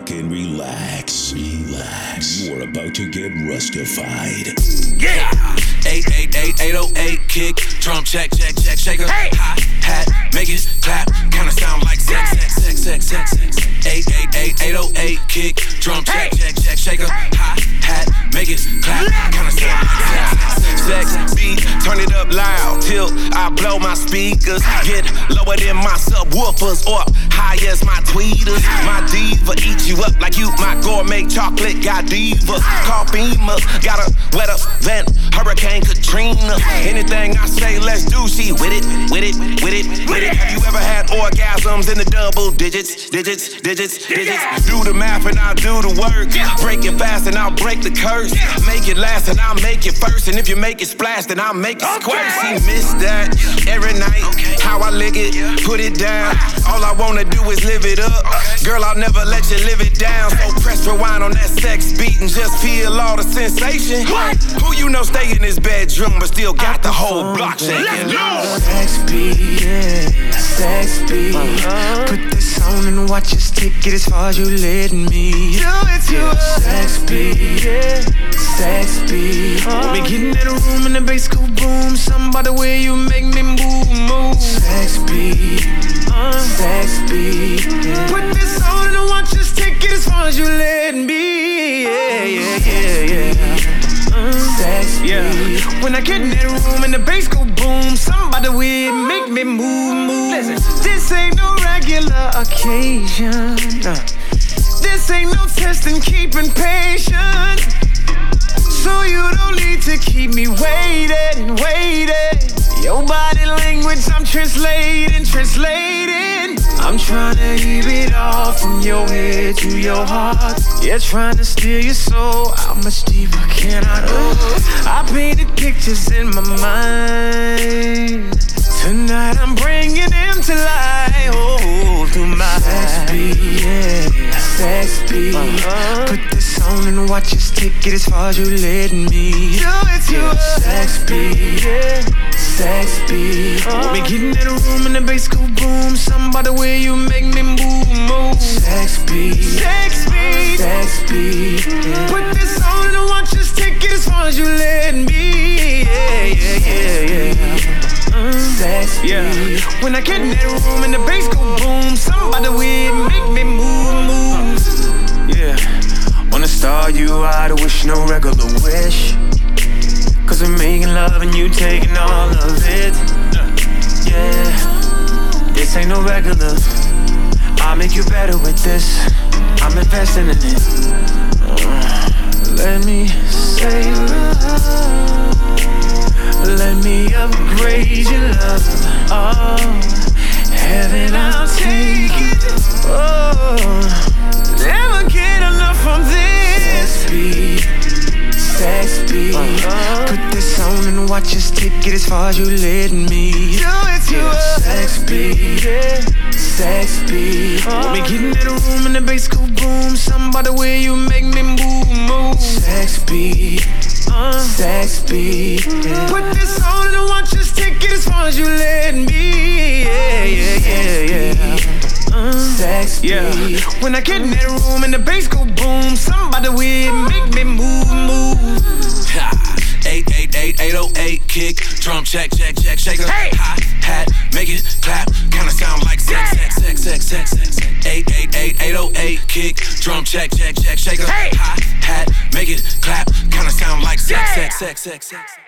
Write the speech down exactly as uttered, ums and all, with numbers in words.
back and relax. Relax. You're about to get rustified. Yeah. eight eight eight, eight oh eight, kick, drum check, check, check, shaker. Hey. Hi, hat, make it clap, kinda sound like sex, sex, sex, sex, sex, sex. eight eight eight, eight oh eight, kick, drum check, check, check, shaker. Hi, hat, make it clap, kinda sound like sex, sex, sex. Sex beat, turn it up loud till I blow my speakers. Get lower than my subwoofers or high as my tweeters. My diva eat you up like you my gourmet chocolate Godiva. Call FEMA, got a wetter than Hurricane Katrina. Anything I say, let's do. She with it, with it, with it, with it. Have you ever had orgasms in the double digits, digits, digits, digits? Do the math and I'll do the work. Break it fast and I'll break the curse. Make it last and I'll make it first. And if you make it splash, then I'll make it squirt. She missed that every night. How I lick it, put it down. All I wanna do is live it up. Girl, I'll never let you live it down. So press rewind on that sex beat and just feel all the sensation. Who you know stay in his bedroom but still got the whole block shaking? Sex beat, yeah, sex beat. Uh-huh. Put this on and watch us take it as far as you let me. Do it to yeah. us. Sex beat, yeah, sex beat. Uh-huh. We getting in a room and the bass go boom. Something by the way you make me move, move. Sex beat, uh, sex beat. Yeah. Put this on and watch us take it as far as you let me. Yeah, yeah, yeah, yeah. Uh, sex beat. Yeah. When I get in that room and the bass go boom, somebody with make me move, move. Listen, this ain't no regular occasion. Uh, this ain't no testing, keeping patience. So you don't need to keep me waiting, waiting. Your body language, I'm translating, translating. I'm trying to keep it all from your head to your heart. Yeah, trying to steal your soul. How much deeper can I go? I painted pictures in my mind. Tonight I'm bringing them to life. Oh, through my sex beat, yeah, sex beat. Uh-huh. Put this on and watch us take it as far as you let me. Do it to yeah. us. Sex beat, yeah, sex beat. Uh-huh. We getting in a room and the bass go boom. Something by the way you make me move, move. Sex beat, sex beat, sex beat. Yeah. Put this on and watch us take it as far as you let me. Yeah, yeah, yeah, yeah. Uh, sex beat. Yeah. When I get in that room and the bass go boom, somebody with make me move, move. Yeah. Wanna start you out, I wish no regular wish. Cause we're making love and you taking all of it. Yeah. This ain't no regular. I'll make you better with this. I'm investing in it. Uh, let me say love. Let me upgrade your love. Oh, heaven, I'll take it. Oh, never get enough from this. Sex beat, sex beat. Uh-huh. Put this on and watch us take it as far as you let me. Do it to yeah. us. Sex beat, yeah, sex beat. Uh-huh. We getting in a room and the bass go boom. Something by the way you make me move, move. Sex beat. Uh, sex beat, yeah. Put this on and watch us take it as far as you let me. Yeah, yeah, yeah, yeah. Uh, sex beat. Yeah. When I get in that room and the bass go boom, somebody with make me move, move. Ha. eight eight eight, eight oh eight, kick, drum check, check, check, shaker. Hey. Hi, hat, make it clap, kinda sound like sex, sex, sex, sex, sex, sex. eight eight eight, eight oh eight, kick, drum check, check, check, shaker. Hey. Hi, hat, make it clap, kinda sound like sex, sex, sex, sex, sex.